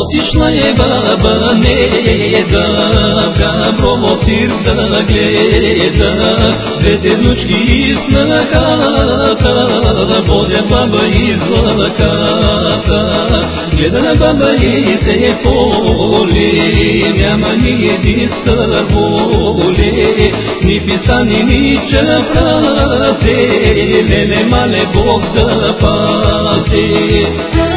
Отишла е баба Неда, Габрово цирк да гледа, двете внучки из снахата, водя баба из лаката. Гледа на баба и се поли, няма ни един стърволи, ни писани, ни чапрази, мене мале Бог да пази.